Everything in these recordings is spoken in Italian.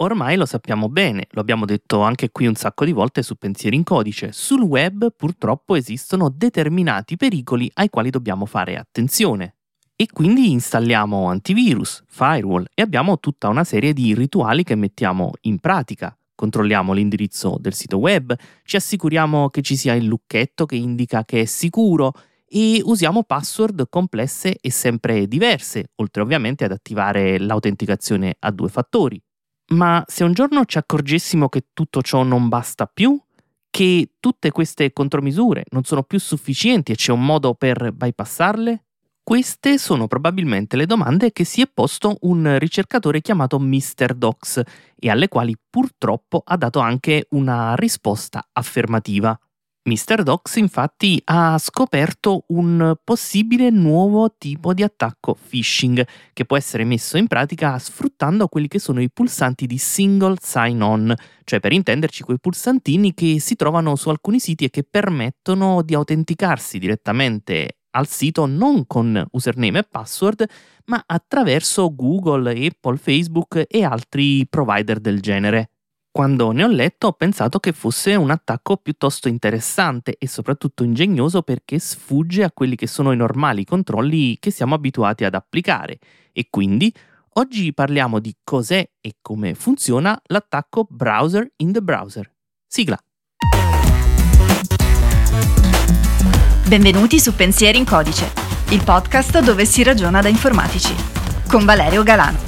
Ormai lo sappiamo bene, lo abbiamo detto anche qui un sacco di volte su Pensieri in Codice. Sul web purtroppo esistono determinati pericoli ai quali dobbiamo fare attenzione. E quindi installiamo antivirus, firewall e abbiamo tutta una serie di rituali che mettiamo in pratica. Controlliamo l'indirizzo del sito web, ci assicuriamo che ci sia il lucchetto che indica che è sicuro e usiamo password complesse e sempre diverse, oltre ovviamente ad attivare l'autenticazione a 2 fattori. Ma se un giorno ci accorgessimo che tutto ciò non basta più, che tutte queste contromisure non sono più sufficienti e c'è un modo per bypassarle? Queste sono probabilmente le domande che si è posto un ricercatore chiamato Mr. Docs e alle quali purtroppo ha dato anche una risposta affermativa. Mr. Docs infatti ha scoperto un possibile nuovo tipo di attacco phishing che può essere messo in pratica sfruttando quelli che sono i pulsanti di single sign-on, cioè per intenderci quei pulsantini che si trovano su alcuni siti e che permettono di autenticarsi direttamente al sito non con username e password, ma attraverso Google, Apple, Facebook e altri provider del genere. Quando ne ho letto ho pensato che fosse un attacco piuttosto interessante e soprattutto ingegnoso perché sfugge a quelli che sono i normali controlli che siamo abituati ad applicare e quindi oggi parliamo di cos'è e come funziona l'attacco browser in the browser. Sigla! Benvenuti su Pensieri in Codice, il podcast dove si ragiona da informatici, con Valerio Galano.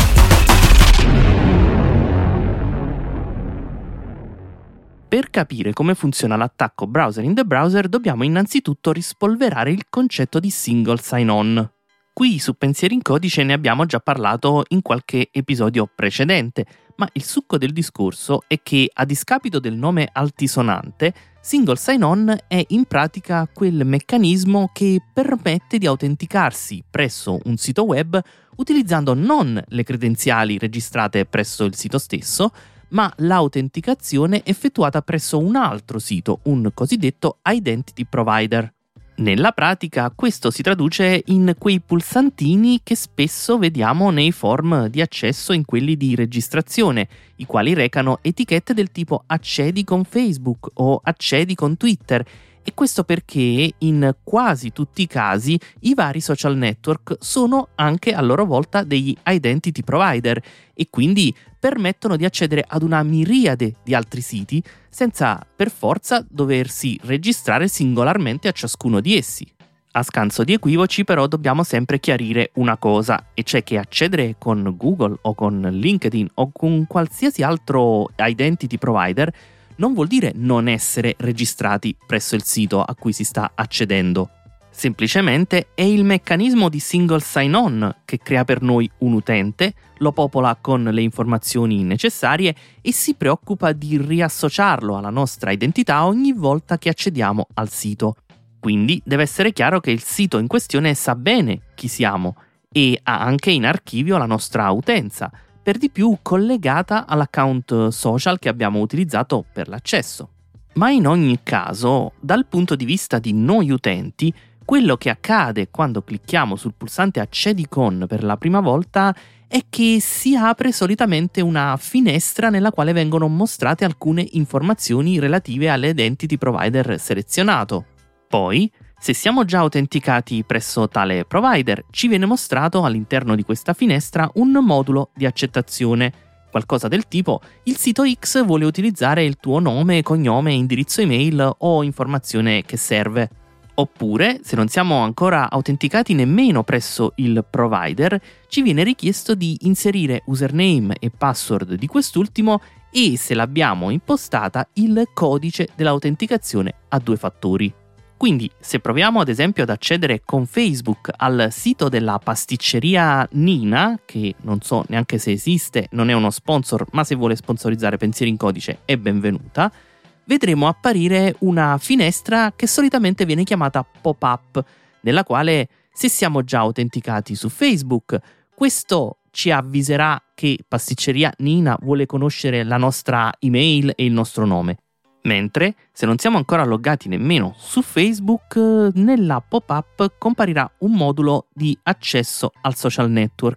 Per capire come funziona l'attacco browser in the browser dobbiamo innanzitutto rispolverare il concetto di single sign-on. Qui su Pensieri in Codice ne abbiamo già parlato in qualche episodio precedente, ma il succo del discorso è che a discapito del nome altisonante, single sign-on è in pratica quel meccanismo che permette di autenticarsi presso un sito web utilizzando non le credenziali registrate presso il sito stesso, ma l'autenticazione effettuata presso un altro sito, un cosiddetto identity provider. Nella pratica questo si traduce in quei pulsantini che spesso vediamo nei form di accesso in quelli di registrazione, i quali recano etichette del tipo accedi con Facebook o accedi con Twitter, e questo perché in quasi tutti i casi i vari social network sono anche a loro volta degli identity provider e quindi permettono di accedere ad una miriade di altri siti senza per forza doversi registrare singolarmente a ciascuno di essi. A scanso di equivoci però dobbiamo sempre chiarire una cosa, e cioè che accedere con Google o con LinkedIn o con qualsiasi altro identity provider non vuol dire non essere registrati presso il sito a cui si sta accedendo. Semplicemente è il meccanismo di single sign-on che crea per noi un utente, lo popola con le informazioni necessarie e si preoccupa di riassociarlo alla nostra identità ogni volta che accediamo al sito. Quindi deve essere chiaro che il sito in questione sa bene chi siamo e ha anche in archivio la nostra utenza, per di più collegata all'account social che abbiamo utilizzato per l'accesso. Ma in ogni caso, dal punto di vista di noi utenti, quello che accade quando clicchiamo sul pulsante accedi con per la prima volta è che si apre solitamente una finestra nella quale vengono mostrate alcune informazioni relative all'identity provider selezionato. Poi, se siamo già autenticati presso tale provider, ci viene mostrato all'interno di questa finestra un modulo di accettazione, qualcosa del tipo il sito X vuole utilizzare il tuo nome, cognome, indirizzo email o informazione che serve. Oppure, se non siamo ancora autenticati nemmeno presso il provider, ci viene richiesto di inserire username e password di quest'ultimo e, se l'abbiamo impostata, il codice dell'autenticazione a 2 fattori. Quindi, se proviamo ad esempio ad accedere con Facebook al sito della pasticceria Nina, che non so neanche se esiste, non è uno sponsor, ma se vuole sponsorizzare Pensieri in Codice è benvenuta, vedremo apparire una finestra che solitamente viene chiamata pop-up, nella quale, se siamo già autenticati su Facebook, questo ci avviserà che pasticceria Nina vuole conoscere la nostra email e il nostro nome. Mentre, se non siamo ancora loggati nemmeno su Facebook, nella pop-up comparirà un modulo di accesso al social network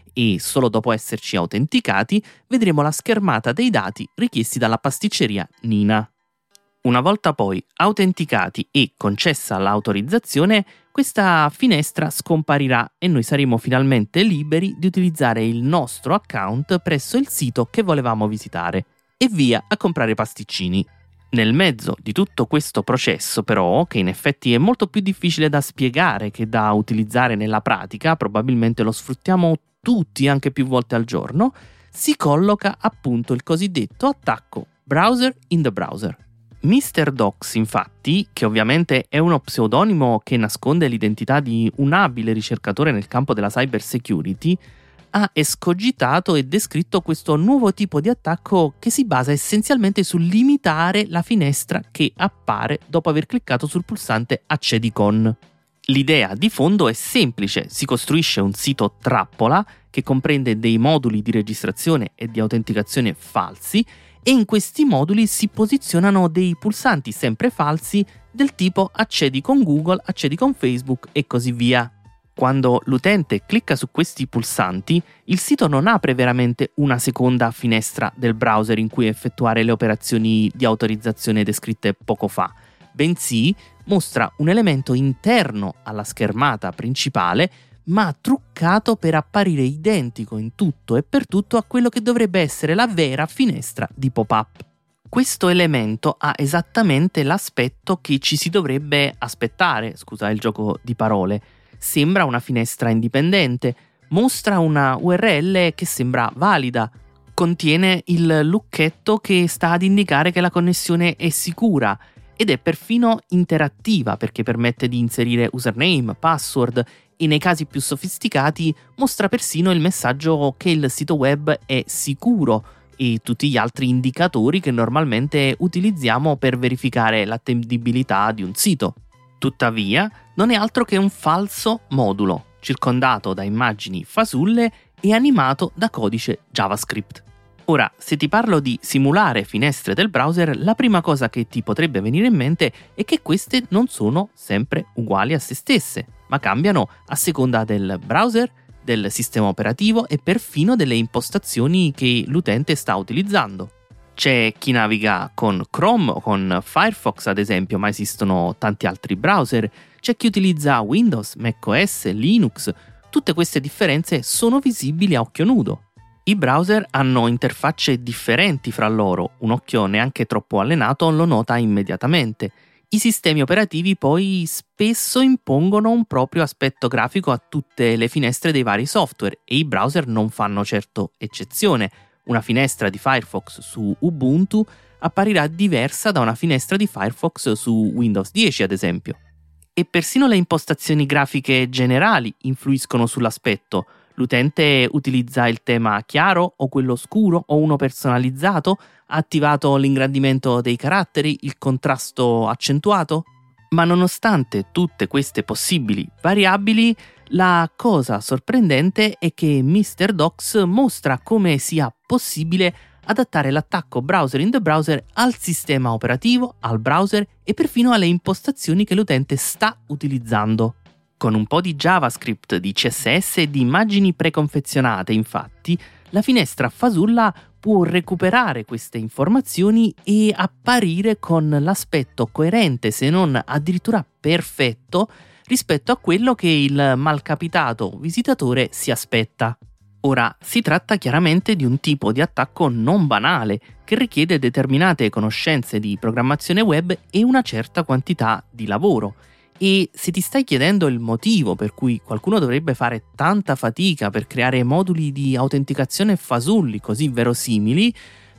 e solo dopo esserci autenticati vedremo la schermata dei dati richiesti dalla pasticceria Nina. Una volta poi autenticati e concessa l'autorizzazione, questa finestra scomparirà e noi saremo finalmente liberi di utilizzare il nostro account presso il sito che volevamo visitare e via a comprare pasticcini. Nel mezzo di tutto questo processo, però, che in effetti è molto più difficile da spiegare che da utilizzare nella pratica, probabilmente lo sfruttiamo tutti anche più volte al giorno, si colloca appunto il cosiddetto attacco browser in the browser. Mr. Docs, infatti, che ovviamente è uno pseudonimo che nasconde l'identità di un abile ricercatore nel campo della cyber security, ha escogitato e descritto questo nuovo tipo di attacco che si basa essenzialmente sul limitare la finestra che appare dopo aver cliccato sul pulsante Accedi con. L'idea di fondo è semplice: si costruisce un sito trappola che comprende dei moduli di registrazione e di autenticazione falsi e in questi moduli si posizionano dei pulsanti sempre falsi del tipo accedi con Google, accedi con Facebook e così via. Quando l'utente clicca su questi pulsanti, il sito non apre veramente una seconda finestra del browser in cui effettuare le operazioni di autorizzazione descritte poco fa, bensì mostra un elemento interno alla schermata principale, ma truccato per apparire identico in tutto e per tutto a quello che dovrebbe essere la vera finestra di pop-up. Questo elemento ha esattamente l'aspetto che ci si dovrebbe aspettare, scusa il gioco di parole. Sembra una finestra indipendente, mostra una URL che sembra valida, contiene il lucchetto che sta ad indicare che la connessione è sicura ed è perfino interattiva perché permette di inserire username, password e nei casi più sofisticati mostra persino il messaggio che il sito web è sicuro e tutti gli altri indicatori che normalmente utilizziamo per verificare l'attendibilità di un sito. Tuttavia, non è altro che un falso modulo, circondato da immagini fasulle e animato da codice JavaScript. Ora, se ti parlo di simulare finestre del browser, la prima cosa che ti potrebbe venire in mente è che queste non sono sempre uguali a se stesse, ma cambiano a seconda del browser, del sistema operativo e perfino delle impostazioni che l'utente sta utilizzando. C'è chi naviga con Chrome o con Firefox ad esempio, ma esistono tanti altri browser. C'è chi utilizza Windows, macOS, Linux. Tutte queste differenze sono visibili a occhio nudo. I browser hanno interfacce differenti fra loro, un occhio neanche troppo allenato lo nota immediatamente. I sistemi operativi poi spesso impongono un proprio aspetto grafico a tutte le finestre dei vari software e i browser non fanno certo eccezione. Una finestra di Firefox su Ubuntu apparirà diversa da una finestra di Firefox su Windows 10 ad esempio. E persino le impostazioni grafiche generali influiscono sull'aspetto. L'utente utilizza il tema chiaro o quello scuro o uno personalizzato? Ha attivato l'ingrandimento dei caratteri, il contrasto accentuato? Ma nonostante tutte queste possibili variabili, la cosa sorprendente è che Mr. Docs mostra come sia possibile adattare l'attacco browser in the browser al sistema operativo, al browser e perfino alle impostazioni che l'utente sta utilizzando. Con un po' di JavaScript, di CSS e di immagini preconfezionate, infatti, la finestra fasulla può recuperare queste informazioni e apparire con l'aspetto coerente, se non addirittura perfetto, rispetto a quello che il malcapitato visitatore si aspetta. Ora, si tratta chiaramente di un tipo di attacco non banale, che richiede determinate conoscenze di programmazione web e una certa quantità di lavoro. E se ti stai chiedendo il motivo per cui qualcuno dovrebbe fare tanta fatica per creare moduli di autenticazione fasulli così verosimili,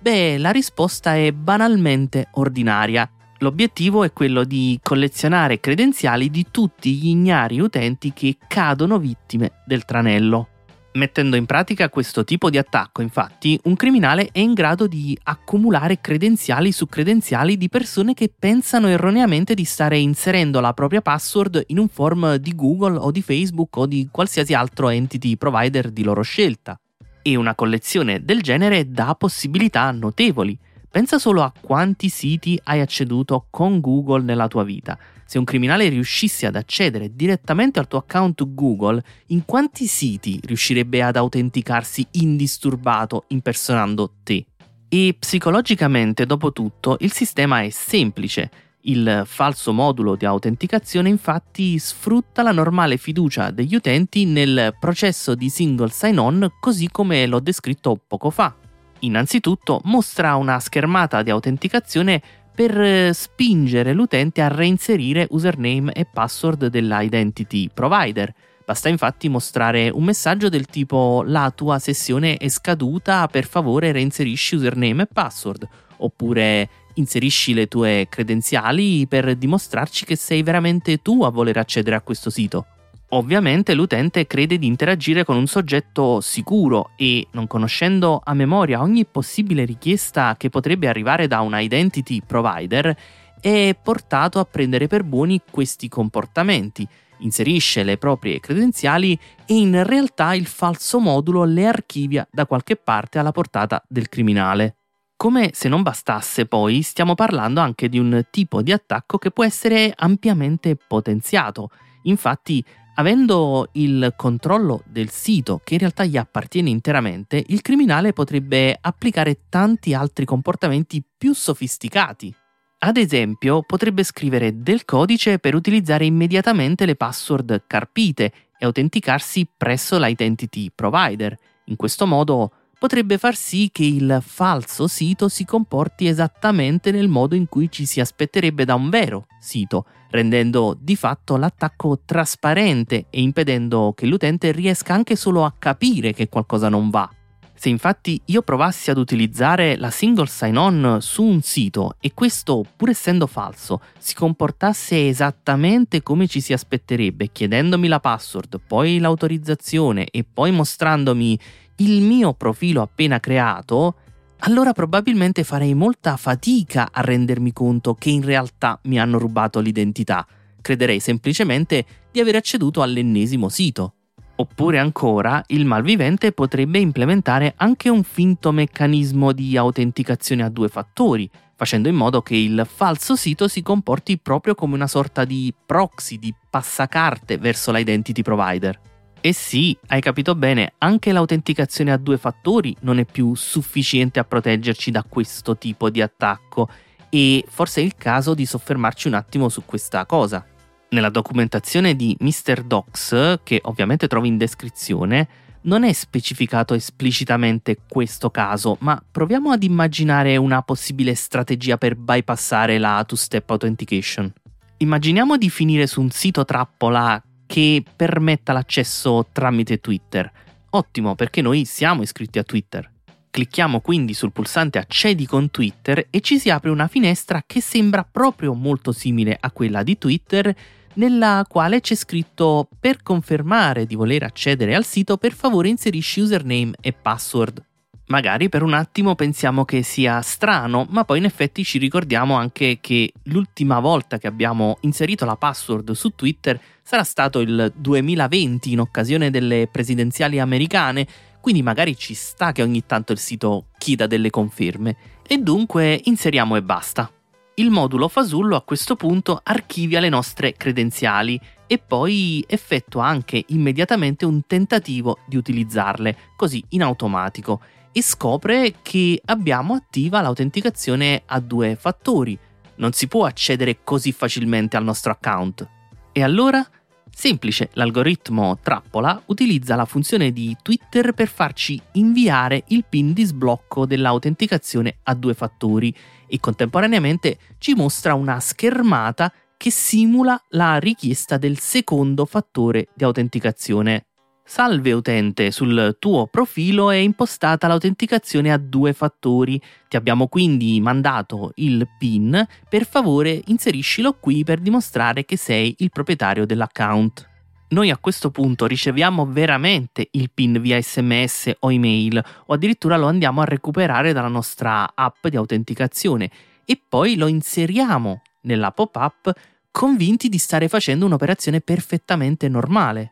la risposta è banalmente ordinaria. L'obiettivo è quello di collezionare credenziali di tutti gli ignari utenti che cadono vittime del tranello. Mettendo in pratica questo tipo di attacco, infatti, un criminale è in grado di accumulare credenziali su credenziali di persone che pensano erroneamente di stare inserendo la propria password in un form di Google o di Facebook o di qualsiasi altro entity provider di loro scelta. E una collezione del genere dà possibilità notevoli. Pensa solo a quanti siti hai acceduto con Google nella tua vita. Se un criminale riuscisse ad accedere direttamente al tuo account Google, in quanti siti riuscirebbe ad autenticarsi indisturbato impersonando te? E psicologicamente, dopo tutto, il sistema è semplice. Il falso modulo di autenticazione infatti sfrutta la normale fiducia degli utenti nel processo di single sign-on così come l'ho descritto poco fa. Innanzitutto mostra una schermata di autenticazione per spingere l'utente a reinserire username e password dell'identity provider. Basta infatti mostrare un messaggio del tipo «La tua sessione è scaduta, per favore reinserisci username e password», oppure «Inserisci le tue credenziali per dimostrarci che sei veramente tu a voler accedere a questo sito». Ovviamente l'utente crede di interagire con un soggetto sicuro e, non conoscendo a memoria ogni possibile richiesta che potrebbe arrivare da un identity provider, è portato a prendere per buoni questi comportamenti, inserisce le proprie credenziali e in realtà il falso modulo le archivia da qualche parte alla portata del criminale. Come se non bastasse, poi, stiamo parlando anche di un tipo di attacco che può essere ampiamente potenziato. Infatti, avendo il controllo del sito che in realtà gli appartiene interamente, il criminale potrebbe applicare tanti altri comportamenti più sofisticati. Ad esempio, potrebbe scrivere del codice per utilizzare immediatamente le password carpite e autenticarsi presso l'identity provider. In questo modo potrebbe far sì che il falso sito si comporti esattamente nel modo in cui ci si aspetterebbe da un vero sito, rendendo di fatto l'attacco trasparente e impedendo che l'utente riesca anche solo a capire che qualcosa non va. Se infatti io provassi ad utilizzare la single sign-on su un sito e questo, pur essendo falso, si comportasse esattamente come ci si aspetterebbe, chiedendomi la password, poi l'autorizzazione e poi mostrandomi il mio profilo appena creato, allora probabilmente farei molta fatica a rendermi conto che in realtà mi hanno rubato l'identità. Crederei semplicemente di aver acceduto all'ennesimo sito. Oppure ancora, il malvivente potrebbe implementare anche un finto meccanismo di autenticazione a due fattori, facendo in modo che il falso sito si comporti proprio come una sorta di proxy, di passacarte verso l'identity provider. E sì, hai capito bene, anche l'autenticazione a due fattori non è più sufficiente a proteggerci da questo tipo di attacco e forse è il caso di soffermarci un attimo su questa cosa. Nella documentazione di Mr. Docs, che ovviamente trovi in descrizione, non è specificato esplicitamente questo caso, ma proviamo ad immaginare una possibile strategia per bypassare la two-step authentication. Immaginiamo di finire su un sito trappola che permetta l'accesso tramite Twitter. Ottimo, perché noi siamo iscritti a Twitter. Clicchiamo quindi sul pulsante Accedi con Twitter e ci si apre una finestra che sembra proprio molto simile a quella di Twitter, nella quale c'è scritto: per confermare di voler accedere al sito, per favore inserisci username e password. Magari per un attimo pensiamo che sia strano, ma poi in effetti ci ricordiamo anche che l'ultima volta che abbiamo inserito la password su Twitter sarà stato il 2020 in occasione delle presidenziali americane, quindi magari ci sta che ogni tanto il sito chieda delle conferme. E dunque inseriamo e basta. Il modulo fasullo a questo punto archivia le nostre credenziali e poi effettua anche immediatamente un tentativo di utilizzarle, così in automatico, e scopre che abbiamo attiva l'autenticazione a due fattori. Non si può accedere così facilmente al nostro account. E allora? Semplice, l'algoritmo trappola utilizza la funzione di Twitter per farci inviare il PIN di sblocco dell'autenticazione a due fattori e contemporaneamente ci mostra una schermata che simula la richiesta del secondo fattore di autenticazione. Salve utente, sul tuo profilo è impostata l'autenticazione a due fattori. Ti abbiamo quindi mandato il PIN, per favore inseriscilo qui per dimostrare che sei il proprietario dell'account. Noi a questo punto riceviamo veramente il PIN via SMS o email o addirittura lo andiamo a recuperare dalla nostra app di autenticazione e poi lo inseriamo nella pop-up convinti di stare facendo un'operazione perfettamente normale.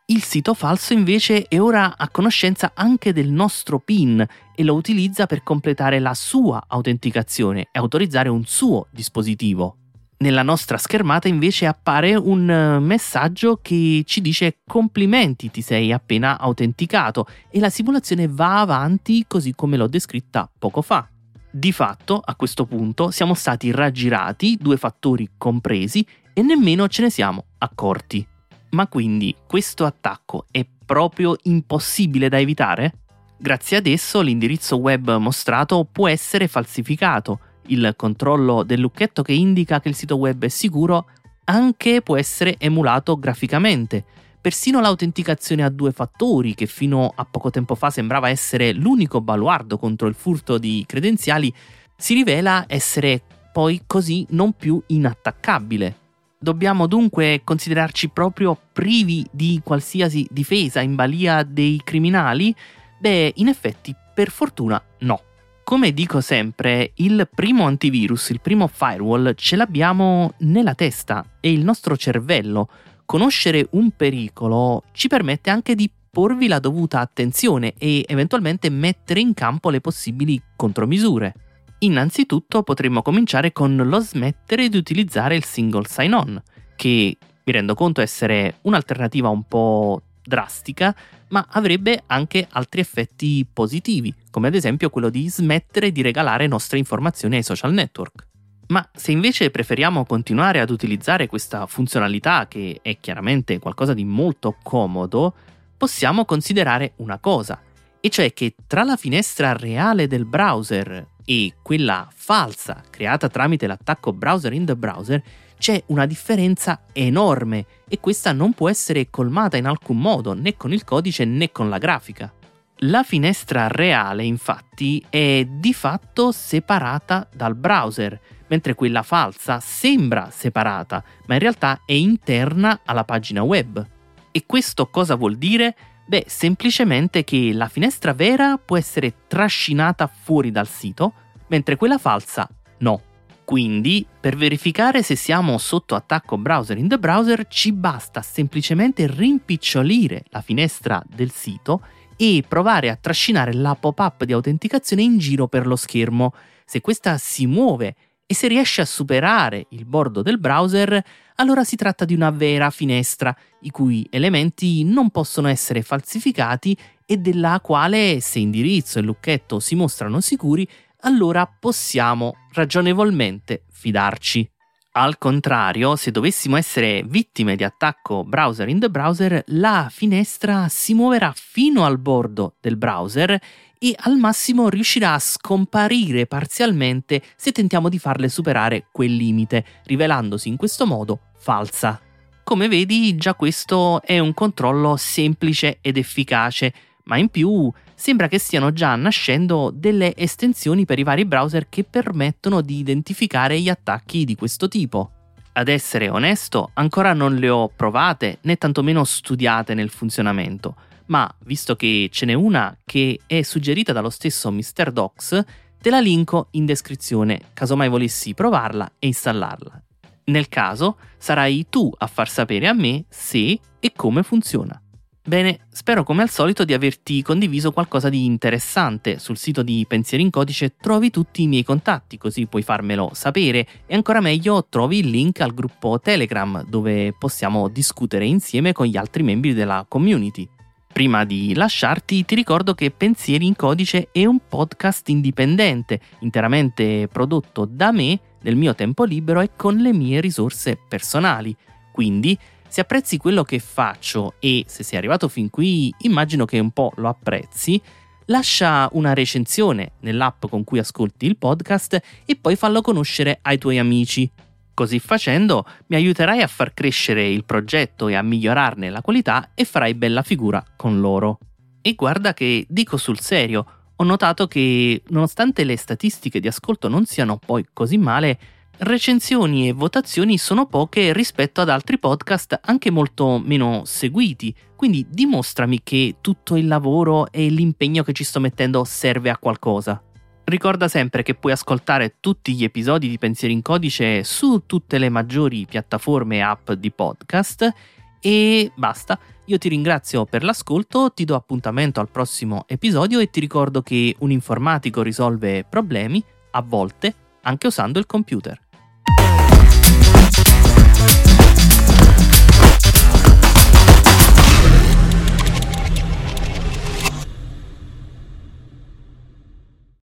Il sito falso invece è ora a conoscenza anche del nostro PIN e lo utilizza per completare la sua autenticazione e autorizzare un suo dispositivo. Nella nostra schermata invece appare un messaggio che ci dice complimenti, ti sei appena autenticato, e la simulazione va avanti così come l'ho descritta poco fa. Di fatto, a questo punto, siamo stati raggirati, 2 fattori compresi, e nemmeno ce ne siamo accorti. Ma quindi questo attacco è proprio impossibile da evitare? Grazie ad esso l'indirizzo web mostrato può essere falsificato, il controllo del lucchetto che indica che il sito web è sicuro anche può essere emulato graficamente. Persino l'autenticazione a 2 fattori, che fino a poco tempo fa sembrava essere l'unico baluardo contro il furto di credenziali, si rivela essere poi così non più inattaccabile. Dobbiamo dunque considerarci proprio privi di qualsiasi difesa in balia dei criminali? Beh, in effetti, per fortuna no. Come dico sempre, il primo antivirus, il primo firewall, ce l'abbiamo nella testa, e il nostro cervello. Conoscere un pericolo ci permette anche di porvi la dovuta attenzione e eventualmente mettere in campo le possibili contromisure. Innanzitutto potremmo cominciare con lo smettere di utilizzare il single sign-on, che mi rendo conto essere un'alternativa un po' drastica, ma avrebbe anche altri effetti positivi, come ad esempio quello di smettere di regalare nostre informazioni ai social network. Ma se invece preferiamo continuare ad utilizzare questa funzionalità, che è chiaramente qualcosa di molto comodo, possiamo considerare una cosa, e cioè che tra la finestra reale del browser e quella falsa creata tramite l'attacco browser in the browser c'è una differenza enorme, e questa non può essere colmata in alcun modo, né con il codice né con la grafica. La finestra reale, infatti, è di fatto separata dal browser, mentre quella falsa sembra separata, ma in realtà è interna alla pagina web. E questo cosa vuol dire? Beh, semplicemente che la finestra vera può essere trascinata fuori dal sito, mentre quella falsa no. Quindi, per verificare se siamo sotto attacco browser in the browser, ci basta semplicemente rimpicciolire la finestra del sito e provare a trascinare la pop-up di autenticazione in giro per lo schermo. Se questa si muove e se riesce a superare il bordo del browser, allora si tratta di una vera finestra, i cui elementi non possono essere falsificati e della quale, se indirizzo e lucchetto si mostrano sicuri, allora possiamo ragionevolmente fidarci. Al contrario, se dovessimo essere vittime di attacco browser in the browser, la finestra si muoverà fino al bordo del browser e al massimo riuscirà a scomparire parzialmente se tentiamo di farle superare quel limite, rivelandosi in questo modo falsa. Come vedi, già questo è un controllo semplice ed efficace, ma in più sembra che stiano già nascendo delle estensioni per i vari browser che permettono di identificare gli attacchi di questo tipo. Ad essere onesto, ancora non le ho provate né tantomeno studiate nel funzionamento, ma visto che ce n'è una che è suggerita dallo stesso Mr. Docs, te la linko in descrizione caso mai volessi provarla e installarla. Nel caso, sarai tu a far sapere a me se e come funziona. Bene, spero come al solito di averti condiviso qualcosa di interessante. Sul sito di Pensieri in Codice trovi tutti i miei contatti, così puoi farmelo sapere, e ancora meglio trovi il link al gruppo Telegram, dove possiamo discutere insieme con gli altri membri della community. Prima di lasciarti ti ricordo che Pensieri in Codice è un podcast indipendente, interamente prodotto da me nel mio tempo libero e con le mie risorse personali. Quindi, se apprezzi quello che faccio e se sei arrivato fin qui, immagino che un po' lo apprezzi, lascia una recensione nell'app con cui ascolti il podcast e poi fallo conoscere ai tuoi amici. Così facendo mi aiuterai a far crescere il progetto e a migliorarne la qualità e farai bella figura con loro. E guarda che dico sul serio, ho notato che nonostante le statistiche di ascolto non siano poi così male, recensioni e votazioni sono poche rispetto ad altri podcast anche molto meno seguiti, quindi dimostrami che tutto il lavoro e l'impegno che ci sto mettendo serve a qualcosa. Ricorda sempre che puoi ascoltare tutti gli episodi di Pensieri in Codice su tutte le maggiori piattaforme e app di podcast E basta, io ti ringrazio per l'ascolto, ti do appuntamento al prossimo episodio e ti ricordo che un informatico risolve problemi, a volte, anche usando il computer.